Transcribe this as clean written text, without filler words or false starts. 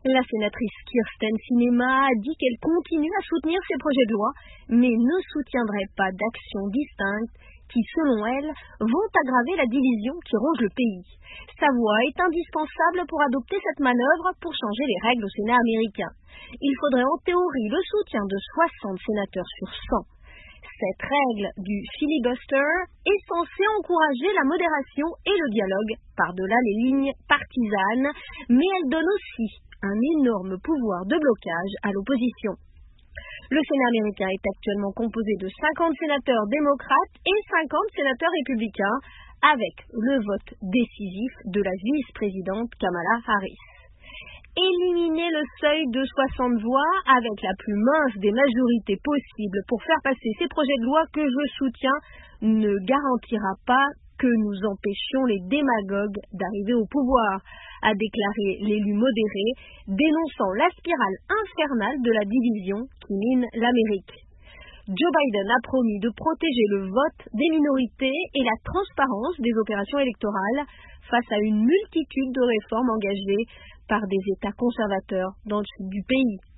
La sénatrice Kyrsten Sinema a dit qu'elle continue à soutenir ces projets de loi, mais ne soutiendrait pas d'actions distinctes qui, selon elle, vont aggraver la division qui ronge le pays. Sa voix est indispensable pour adopter cette manœuvre pour changer les règles au Sénat américain. Il faudrait en théorie le soutien de 60 sénateurs sur 100. Cette règle du filibuster est censée encourager la modération et le dialogue par-delà les lignes partisanes, mais elle donne aussi un énorme pouvoir de blocage à l'opposition. Le Sénat américain est actuellement composé de 50 sénateurs démocrates et 50 sénateurs républicains, avec le vote décisif de la vice-présidente Kamala Harris. Éliminer le seuil de 60 voix avec la plus mince des majorités possibles pour faire passer ces projets de loi que je soutiens ne garantira pas que nous empêchions les démagogues d'arriver au pouvoir, a déclaré l'élu modéré, dénonçant la spirale infernale de la division qui mine l'Amérique. Joe Biden a promis de protéger le vote des minorités et la transparence des opérations électorales face à une multitude de réformes engagées par des États conservateurs dans le sud du pays.